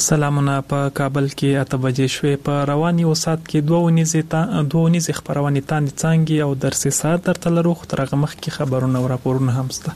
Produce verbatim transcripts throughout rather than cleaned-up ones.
سلامونه. په کابل کې اته بجې شوې. په رواني وسات کې دوه ونیزې تا دوه ونیزې خبرونه تاند څنګه او درسي سات درته لرو خو ترغه مخ کې خبرونه او راپورونه هم سته.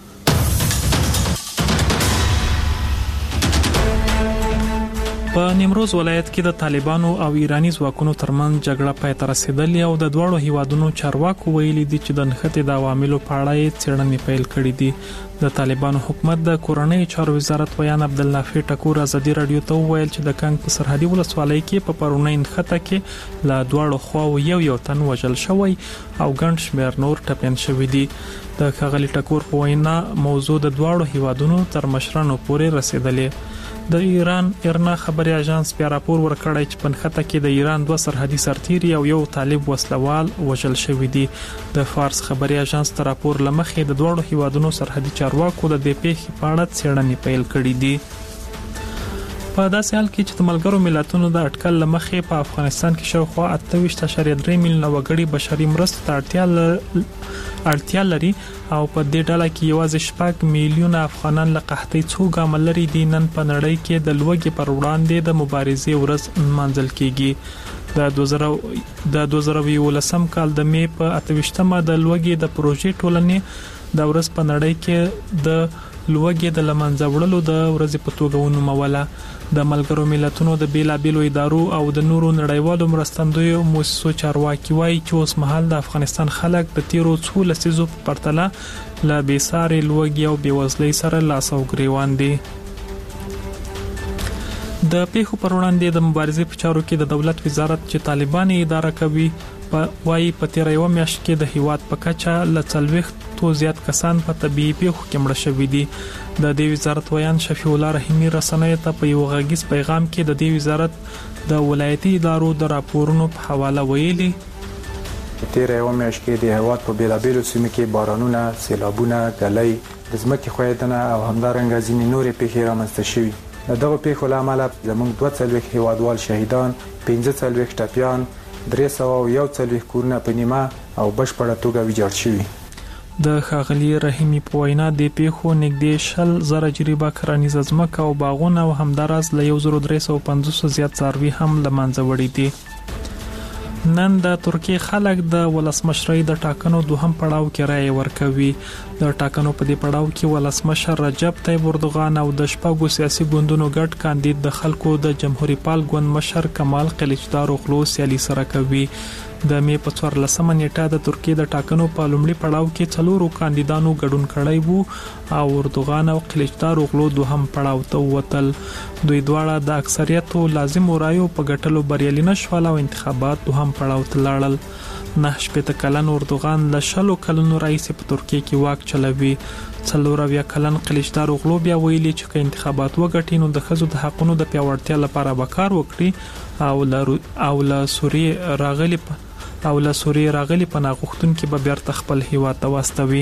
په نیمروز ولایت کې د طالبانو او ایرانی ځواکونو ترمنځ جګړه پای ته رسیدلې او د دوړو هیوادونو چارواکو ویلي دي چې د نښتې د عواملو په اړه څېړنې پیل کړې دي. د طالبانو حکومت د کورنۍ چارو وزارت ویان عبدالنافع ټکور ازادي رادیو ته وویل چې د کانګ په سرحدي ولسوالۍ کې په پرونی نښته کې لا دوړو خواو یو یو تن وژل شوی او ګڼ شمېر نور ټپیان شوي دي. د ښاغلي ټکور په وینا موضوع د دوړو هیوادونو تر مشرانو پورې رسیدلې. د ایران ایرنا خبري اژانس بیا راپور ورکړی چې په نښته کې د ایران دوه سرحدي سرتیري او یو طالب وسلوال وژل شوی دي. د فارس خبري اژانس تر راپور لمخې د دوړو هیوادونو سرحدي چارواکو د دې پیښې په اړه څېړنې پیل کړې دي. په داسې حال کې چې د ملګرو ملتونو د اټکل لمخې په افغانستان کې شاوخوا اته ویشت اعشاریه درې میلیونه وګړي بشري مرستو ته اړتیا لري اړتیا لري او په دې ډله کې یوازې شپږ میلیونه افغانان له قحطۍ څخه ګامل لري. د نن په نړۍ کې د لوږې پر وړاندې د مبارزې ورځ منځل کیږي. د دوه زره د دوه زره یولسم کال د می په اته ویشتمه د لوږې د پروژې ټولنې د ورځ په نړۍ کې د لوږې د لمنځه وړلو د ورځې په توګه ونوموله. د ملګرو ملتونو د بیلابیلو ادارو او د نورو نړیوالو مرستندویو مؤسسو چارواکي وایي چې اوس مهال د افغانستان خلک د تیرو څو لسیزو په پرتله له بېسارې لوږې او بېوزلۍ سره لاس او ګریوان دي. د پیښو پر وړاندې د مبارزې په چارو کې د دولت وزارت چې طالبان اداره کوي وايي په تیر یو میاشت کې د هیواد په کچه ل څلوېښتو زیات کسان په طبي پیښو کې مړه شوي دي. د دې وزارت ویان شفیع الله رحیمی رسنیو ته په یو غږیز پیغام کې د دې وزارت د ولایتي ادارو د راپورونو په حواله ویلي تیر یو میاشت کې د هیواد په بیلابیلو سیمو کې بارانونه، سیلابونه، ګلۍ، د ځمکې ښویېدنه او همدارنګه ځینې نورې پیښې رامنځته شوي. د دغو پیښو له امله زموږ دوه څلوېښت هیوادوال شهیدان، پنځه څلوېښت ټپیان، درې سوه او یو څلوېښت کورونه په نیمه او بشپړه توګه ویجاړ شوي. د ښاغلي رحیمي په وینا د پیښو نږدې شل زره جریبه کرنیزه ځمکه او باغونه او همداراز له یو زر درې سوه پنځوس زیات څاروي هم له منځه وړي دي. نن د ترکیې خلک د ولسمشرۍ د ټاکنو دوهم پړاو کې رایه ورکوي. د ټاکنو په دې پړاو کې ولسمشر رجب طیب اردوغان او د شپږو سیاسي ګوندونو ګډ کاندید د خلکو د جمهوریت پال ګوند مشر کمال قلیچدار اوغلو سیالي سره کوي. د می په څوارلسمه نیټه د ترکیې د ټاکنو په لومړي پړاو کې څلورو کاندیدانو ګډون کړی وو او اردوغان او قلیچدار اوغلو دوهم پړاو ته ووتل. دوی دواړه د اکثریتو لازم رایو په ګټلو بریالي نشول او انتخابات دوهم پړاو ته لاړل. نه شپېته کلن اردوغان له شلو کلونو راهیسې په ترکیې کې واک چلوي. څلور اویا کلن قلیچدار اوغلو بیا ویلي چې که انتخابات وګټي نو د ښځو د حقونو د پیاوړتیا لپاره به کار وکړي او له او له سوریې راغلي او له سوریې راغلي پناه غوښتونکي به بیرته خپل هیواد ته واستوي.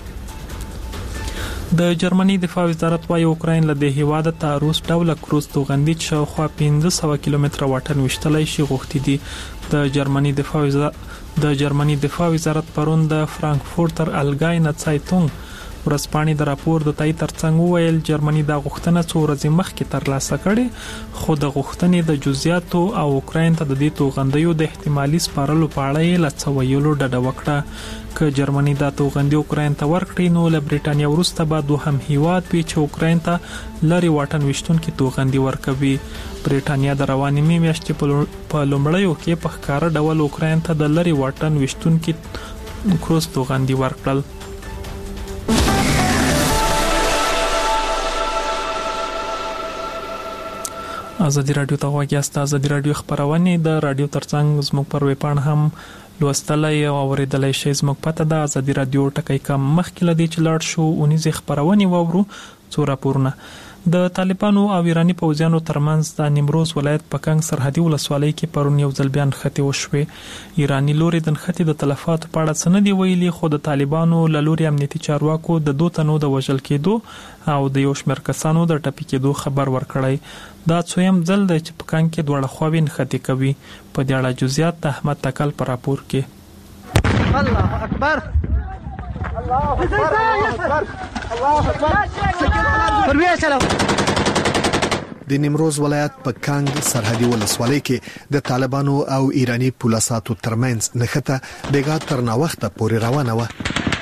د جرمني دفاع وزارت وايي اوکراین له دې هیواده ته روس ډوله کروز توغندي شاوخوا پنځه سوه کیلومتره واټن وشتلای شي غوښتي دي. د جرمني دفاع وزارت د جرمني دفاع وزارت پرون د فرانکفورتر الګاینه سایټونګ ورځپاڼې د راپور د تایید ترڅنګ وویل جرمني دا غوښتنه څو ورځې مخکې ترلاسه کړې خو د غوښتنې د جزئیاتو او اوکراین ته د دې توغندیو د احتمالي سپارلو په اړه یې له څه ویلو ډډه وکړه. که جرمني دا توغندي اوکراین ته ورکړي نو له برېټانیا وروسته به دوهم هیواد وي چې اوکراین ته لرې واټن ویشتونکي توغندي ورکوي. برېټانیا د روانې مې میاشتې په لومړیو کې په ښکاره ډول اوکراین ته د لرې واټن ویشتونکي کروز توغندي ورکړل. ازادي رادیو ته غواړئ ازادي رادیو خبرونه د رادیو ترڅنګ زموږ پر ویب پاڼه هم لوستلای او اوریدلای شئ. زموږ پته د ازادي رادیو ټکی کم مخکې لدی چې لاړ شو اونیزه خبرونه وورو څو راپورونه. د طالبانو او ایرانی پوځیانو ترمنځ د نیمروز ولایت په کانګ سرحدي ولسوالۍ کې پرون یو ځل بیا نښتې وشوې. ایرانی لوري د نښتې د تلفاتو په اړه څه نه دی ویلي خو د طالبانو له لوري امنیتي چارواکو د دوه تنو د وژل کېدو او د یو شمېر کسانو د ټپي کېدو خبر ورکړی. دا څویم ځل دی چې په کانګ کې دواړه خواوې نښتې کوي. په دې اړه جزئیات د احمد تکل په راپور کې. الله اکبر الله اکبر الله اکبر د نیمروز ولایت په کانګ سرحدي ولسوالۍ کې د طالبانو او ایرانی پولیساتو ترمنځ نښته بیګا تر نا وخته پورې روانه و.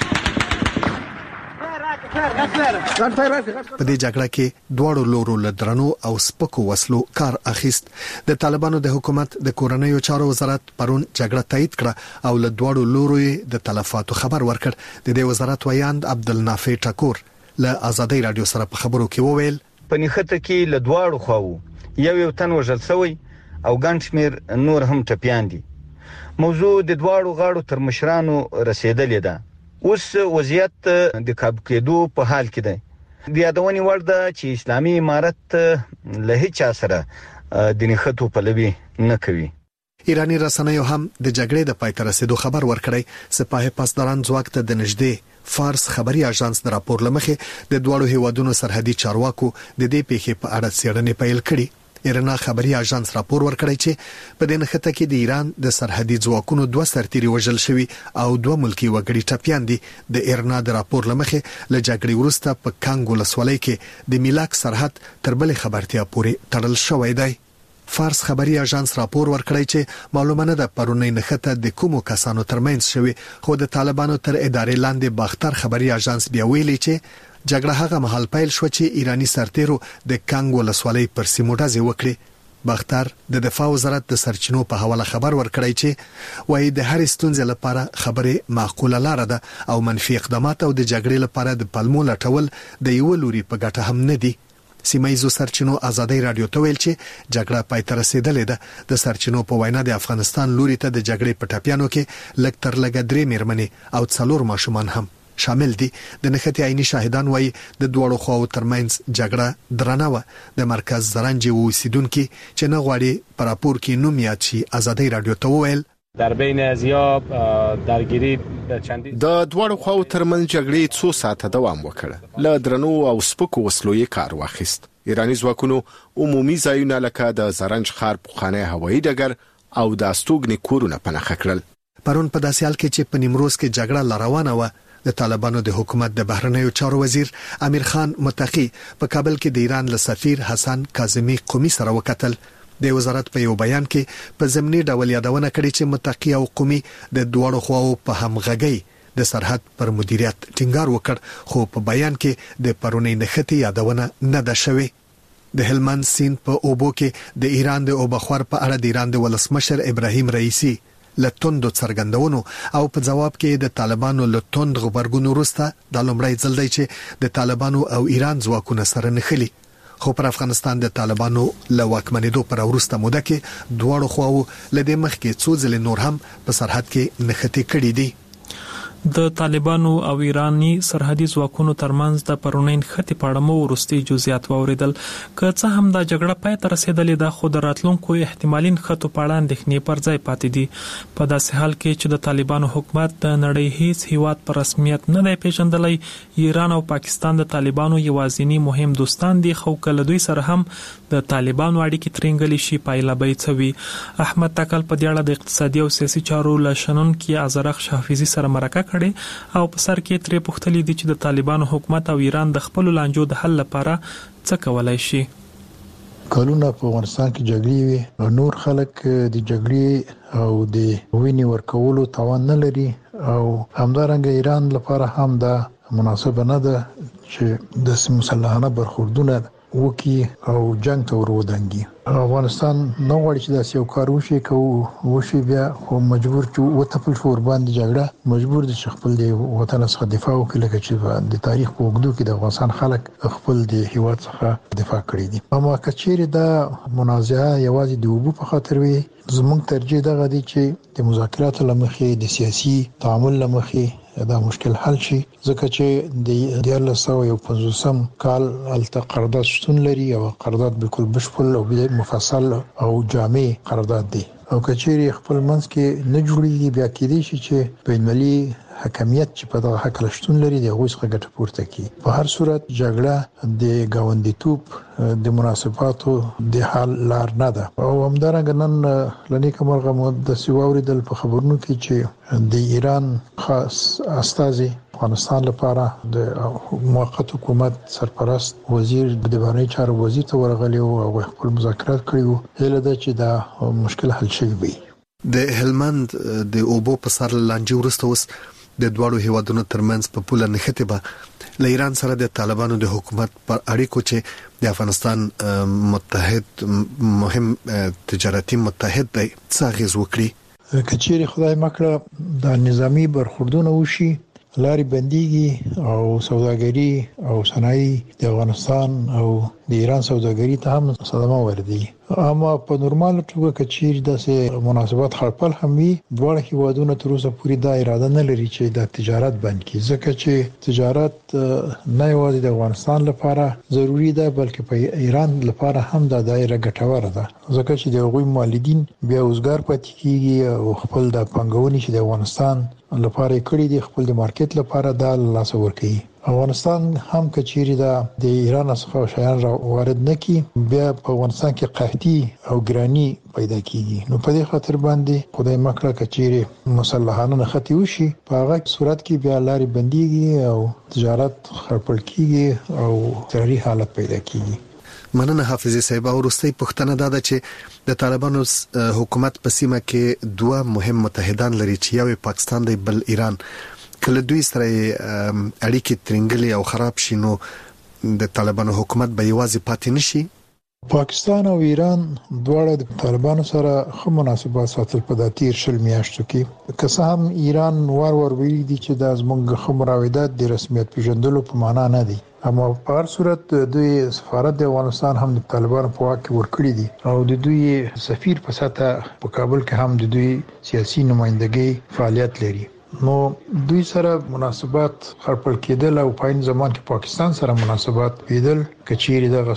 په دې جګړه کې دواړو لورو له درنو او سپکو وسلو کار اخیست. د طالبانو د حکومت د کورنیو چارو وزارت پرون جګړه تایید کړه او له دواړو لورو د تلفاتو خبر ورکړ. د دې وزارت ویاند عبدالنافع ټکور له آزادۍ رادیو سره په خبرو کې وویل په نښته کې له دواړو خواو یو یو تن وژل شوی او ګڼ شمېر نور هم ټپیان دي. موضوع د دواړو غاړو تر مشرانو رسیدلې ده. اوس وضعیت د کابو کېدو په حال کې دی. د یادونې وړ ده چې اسلامي امارت له هیڅ سره د نښتو پلوي نه کوي. ایرانی رسنیو هم د جګړې د پای ته رسیدو خبر ورکړی. سپاه پاسداران ځواک ته د نږدې فارس خبري اژانس د راپور لمخې د دوړو هیوادونو سرحدي چارواکو د دې پیښې په اړه څېړنې پیل کړې. ایرنا خبري اژانس راپور ورکړی چې په دې نښته کې د ایران د سرحدي ځواکونو دوه سرتیري وژل شوي او دوه ملکی وګړي ټپیان دي. د ایرنا د راپور لمخې له جګړې وروسته په کانګ ولسوالۍ کې د میلاک سرحد تر بلې خبرتیا پورې تړل شوی دی. فارس خبري اژانس راپور ورکړی چې معلومه نه ده پرونی نښته د کومو کسانو ترمنځ شوی، خو د طالبانو تر ادارې لاندې باختر خبري اژانس بیا ویلي چې جګړه هغه مهال پیل شو چې ایرانی سرتیرو د کانګ ولسوالۍ پر سیمو ډزې وکړې. باختر د دفاع وزارت د سرچینو په حواله خبر ورکړی چې وایي د هر ستونزې لپاره خبره معقوله لاره ده او منفي اقدامات او د جګړې لپاره د پلمو لټول د یو لوري په ګټه هم نه دي. سیمایزو سرچینو آزادۍ رادیو ته ویل چې جګړه پای ته رسیدلې ده. د سرچینو په وینا د افغانستان لوري ته د جګړې په ټاپیانو کې لږ تر لږه درې میرمنې او څلور ماشومان هم شامل دي. د نښتې عیني شاهدان وایي د دوړو خواو ترمنځ جګړه درنه و. د مرکز زرنج اوسیدونکو چې نه غواړي پر راپور کې نوم یاد شي آزادۍ رادیو ته وویل در بین ازیاب درگیری چندی د دوړو خواو ترمنځ جګړې څو ساعته دوام وکړ. له درنو او سپکو وسلو یې کار واخیست. ایرانی ځواکونو عمومي ځایونه لکه د زرنج ښار پخوانی هوایي ډګر او د استوګنې کورونه پناه کړل. پرون په داسې حال کې چې په نیمروز کې جګړه روانه و، د طالبانو د حکومت د بهرنیو چارو وزیر امیر خان متقی په کابل کې د ایران له سفیر حسن کاظمی قومي سره وکتل. د وزارت په یو بیان کې په ضمني ډول یادونه کړې چې متقی او قومي د دوړو خواو په همغږي د سرحد پر مدیریت ټینګار وکړ، خو په بیان کې د پرونی نښتې یادونه نه ده شوې. د هلمند سیند په اوبو کې د ایران د اوبخور په اړه د ایران د ولسمشر ابراهیم رئیسی لټوندو څرګندونو او په جواب کې د طالبانو لټوند غبرګون وروسته د لومړی ځل دی چې د طالبانو او ایران ځواکونه سره نښلي. خو پر افغانستان د طالبانو له واکمنېدو پر وروسته موده کې دواړو خواو لدې مخ کې څو ځله نور هم په سرحد کې نښتې کړې دي. د طالبانو او ایرانی سرحدي ځواکونو ترمنځ د پرونین خطي پاړمو ورستي جزئیات واوریدل. که څه هم دا جګړه پای ته رسیدلې ده، خو د راتلونکو احتمالین خطو پاړه اندېښنې پر ځای پاتې دي. په داسې حال کې چې د طالبانو حکومت د نړۍ هیڅ هیواد پر رسمیت نه دی پیژندلی، ایران او پاکستان د طالبانو یوازینی مهم دوستان دي، خو کله دوی سره هم د طالبانو اړیکې ترنګلې شي پایله به یې څه وي. احمد تکل په دې اړه د اقتصادي او سیاسي چارو له شنونکي ازرخ حافظي سره مرکه کړي او په سر کې ترې پوښتلي دي چې د طالبانو حکومت او ایران د خپل لانجو د حل لپاره څه کولای شي. کلونه په افغانستان کې جګړې وي او نور خلک د جګړې او د وینې ورکولو توان نه لري او همدارنګه ایران لپاره هم دا مناسبه نه ده چې د مسلحانه برخوردونه وکي او جنگ ته ورودانګي. افغانستان نو غواړي چې داسې یو کار وشي، که وشي بیا خو مجبور چې وتپل شو ور باندې جګړه، مجبور دي چې خپل د وطن څخه دفاع وکړي، لکه چې د تاریخ په اوږدو کې د افغانستان خلک خپل د هیواد څخه دفاع کړي دي. اما که چیرې دا منازعه یوازې د اوبو په خاطر وي، زموږ ترجیح دغه دی چې د مذاکراتو له مخې د سیاسي تعامل له مخې دا مشکل حل شي، ځکه چې د دیارلس سوه یو پنځوسم کال هلته قرارداد شتون لري او قرارداد بالکل بشپړ او مفصل او جامع قرارداد دی. او که چیرې خپل منځ کې نه جوړیږي، بیا کېدای شي چې بین‌المللي حکمیت چې په دغه حق لشتون لري د هغوی څخه ګټه پورته کوي. په هر صورت جګړه د ګاونډیتوب د مناسباتو د حل لار نه ده. او همدارنګه نن لنی کومرغه مو د سیواوریدل په خبرونو کې چې د ایران خاص استازي افغانستان لپاره د موقت حکومت سرپرست وزیر د بهرنی چارو وزیر ته ورغلی او خپل مذاکرات کړي وو هله چې دا مشکل حل شي وي. د هلمند د اوبو په سر لاندې ورسته اوس د دواړو هیوادونو ترمنځ په پوله نښته به ل ایران سره د طالبانو د حکومت پر اړیکو چې د افغانستان متحد مهم تجارتي متحد دی څه غیز وکړي. کچېری خدای مکړه د نظامی برخوردونه وشي لاري بنديږي او سوداګري او صنایع د افغانستان او د ایران سوداګري ته هم صدمه وردی. اما په نورمال توګه کچیر داسې مناسبات خپل هم وي دواړه هیوادونو تر اوسه پورې دا اراده نه لري چې د تجارت بند کړي ځکه چې تجارت نه یوازې د افغانستان لپاره ضروری ده بلکې په ایران لپاره هم دا دایره ګټوره ده ځکه چې د هغوی مالدین بیا اوسګار پاتې کیږي او خپل د پنګونې چې د افغانستان لپاره کړی دی خپل د مارکیټ لپاره دا لاس ورکړي. افغانستان هم کچيري دا د ایران څخه شیان را وارد نکي بیا په افغانستان کې قحطي او ګرانی پیدا کیږي. نو په دې خاطر باندې خدای مکړه کچيري مسلحانه نختی وشي په هغه صورت کې بیا لاري بنديږي او تجارت خرپل کیږي او تاریخ حالت پیدا کیږي. مننه حافظ صاحب. ورستۍ پښتنه دا ده چې د طالبانو حکومت په سیمه کې دوه مهم متحدان لري چې یو پاکستان دی بل ایران. کله دوی سره اړیکې ترنګلې او خراب شي نو د طالبانو حکومت به یوازې پاتې نشي. پاکستان او ایران دواړه د طالبانو سره خو مناسبات ساتل په د تیر شل میاشتو کې که څه هم ایران وار وار ویلي دي چې د زمونږ خو مراودات د رسمیت پیژندلو په معنا نه دي اما په هر صورت دوی سفارت د افغانستان هم د طالبانو په واک کې ورکړي دي او د دوی سفیر په ساته په کابل کې هم د دوی سیاسي نمائندګي فعالیت لري. نو دوی سره مناسبات خرپل کېدل او په این زمان کې پاکستان سره مناسبات پیدل کچېری دغه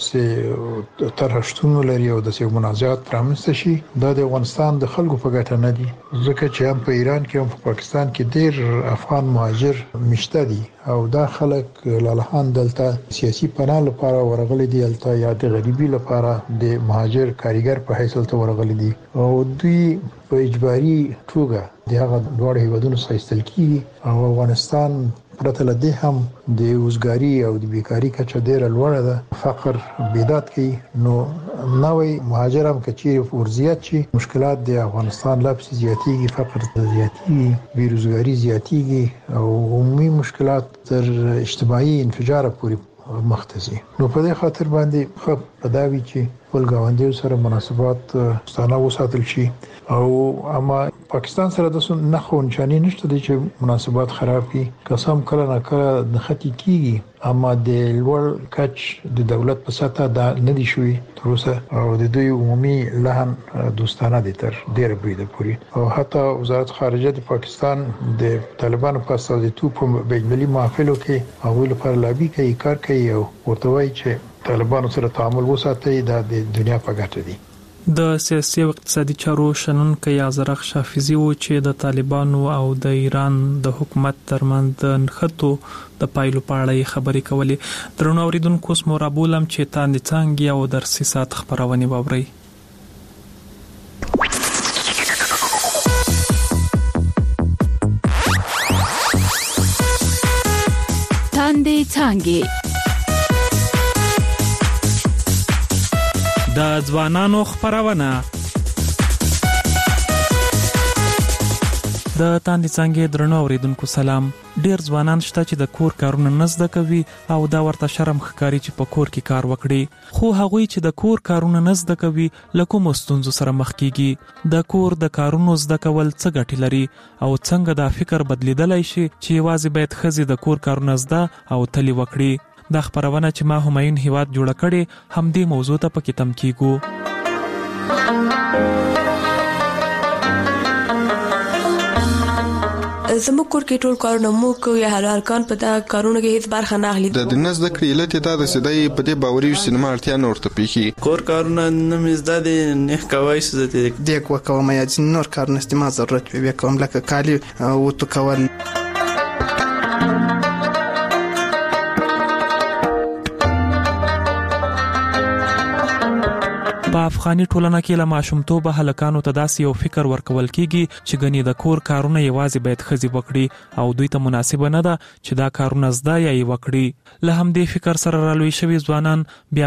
سه ترهشتون لري او د سه منازعات پرامسته شي دا د افغانستان د خلکو په ګټه نه دي ځکه چې هم په ایران کې هم په پاکستان کې ډېر افغان مهاجر مشته دي او دا خلک لالهان دلته سیاسي پناه لپاره ورغلي دي الته یا د غریبي لپاره د مهاجر کاریګر په حیث ته ورغلي دي او دوی په اجباري توګه دغه دوه هیوادونو سره استل کیږي او افغانستان پرته لدې هم د اوسګاری او د بیکاری کچه ډیره لوړه ده فقر بیدات کوي نو نوې مهاجر هم کچې ورزيات شي مشکلات د افغانستان لا پسې زیاتېږي فقر زیاتېږي بیروزګاری زیاتېږي او عمومي مشکلات تر اجتماعي انفجار پورې مختصي. نو په دې خاطر باندې خو پداوی چې ول گاونډیو سره مناسبات ستانه وساتل شي او اما پاکستان سره د نه خو نشانی نشته چې مناسبات خراب کی قسم کله نه کله د ختی کیږي اما د لوړ کچ د دولت په ساته دا نه دي شوی تر اوسه او د دوی عمومي لهن دوستانه دي تر ډیر بریده پوری او حتی وزارت خارجه د پاکستان د طالبانو په استازیتوب په بین‌المللي محافلو کې هغوی لپاره لابي کوي کار کوي او ورته وایي چې طالبانو سره تعامل وساتي دا د دنیا په ګټه دي. د سیاسي او اقتصادي چارو شنونکو یازرخ شافعي و چې د طالبانو او د ایران د حکومت ترمنځ د نښتو د پایلو په اړه خبرې کولې. درنو اوریدونکو اوس مو رابولم چې تاندې څنګه او درسي سات خبرونه ووري. تاندې څنګه د ځوانانو خبرونه د تاندې څنګه درنو اوریدونکو سلام. ډیر ځوانان شته چې د کور کارونه نه زده کوي او دا ورته شرم ښکاري چې په کور کې کار وکړي خو هغوی چې د کور کارونه نه زده کوي لکه مستونزو سره مخ کیږي. د کور د کارونو زده کول څه ګټه لري او څنګه دا فکر بدلیدلای شي چې یوازې باید ښځې د کور کارونه زده او تلی وکړي. دا خبرونه چې ما همایون هیواد جوړ کړي هم دې موضوع ته پکې تم کیږو. زموږ کور کې ټول کارونه مو کوي یا هر ارکان په دا کارونه کې هیڅ برخه نه اخلي. د دنیا زده کړې علت دا د سیدای په دې باوري سینما اړتیا نه ورته پیخي کور کارونه نه مزده دي نه کوي څه دې د کو کوم یا نور کارونه استعمال ضرورت وي کوم لکه کالی او تو کول په افغاني ټولنه کې له ماشومتوبه هلکانو ته داسې یو فکر ورکول کیږي چې ګنې د کور کارونه یوازې باید ښځې وکړي او دوی ته مناسبه نه ده چې دا کارونه زده یا یې وکړي. له همدې فکر سره رالوی شوي ځوانان بیا